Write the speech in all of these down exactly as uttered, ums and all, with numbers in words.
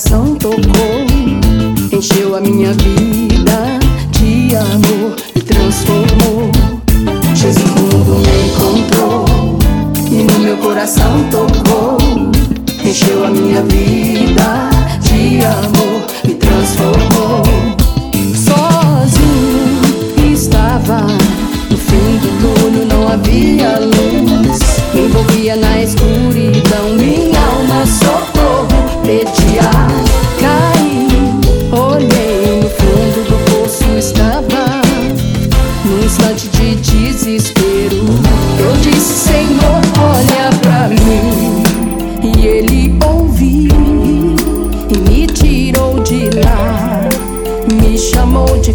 coração tocou, encheu a minha vida de amor e transformou. Jesus no mundo me encontrou e no meu coração tocou, encheu a minha vida de amor e transformou. Sozinho estava, no fim do túnel não havia luz, me envolvia na escuridão, minha alma socorro pedia. Caí, olhei no fundo do poço, estava num instante de desespero. Eu disse: Senhor, olha pra mim. E Ele ouviu e me tirou de lá, me chamou de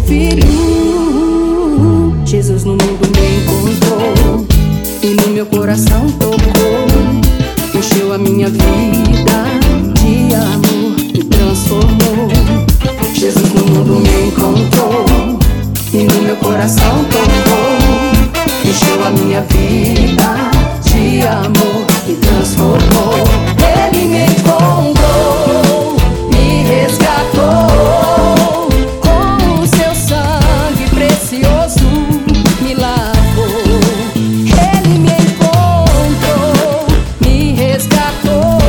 filho. Jesus no mundo me encontrou e no meu coração tocou, encheu a minha vida de amor e transformou. Jesus no mundo me encontrou e no meu coração tocou, encheu a minha vida de amor e transformou. Ele me encontrou, me resgatou, com o seu sangue precioso me lavou. Ele me encontrou, me resgatou,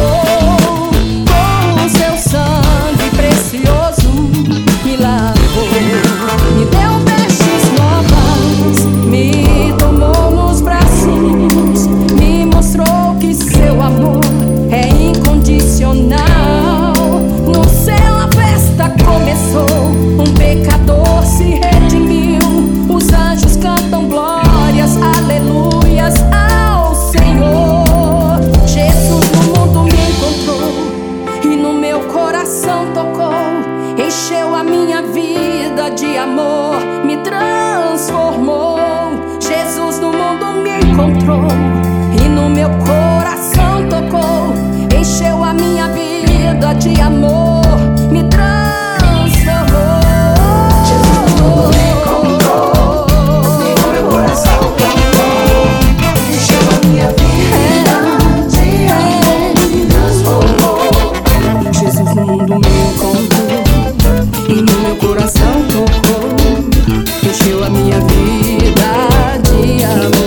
com o seu sangue precioso me lavou. Me deu vestes novas, me tomou nos braços, me mostrou que seu amor é incondicional. No céu a festa começou, um pecador se redimiu, os anjos cantam glórias, aleluias ao Senhor. Jesus no mundo me encontrou e no meu coração tocou, encheu a minha vida de amor, me transformou. Jesus no mundo me encontrou e no meu coração tocou, encheu a minha vida de amor, me transformou. Jesus no mundo me encontrou e no meu coração tocou, encheu a minha vida de amor, me transformou. Jesus no mundo me encontrou e no meu coração tocou, encheu a minha vida de amor.